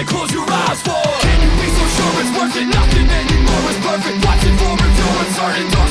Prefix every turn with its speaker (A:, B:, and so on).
A: gotta close your eyes for? Can you be so sure it's worth it? Nothing anymore is perfect. Watching for review, uncertain.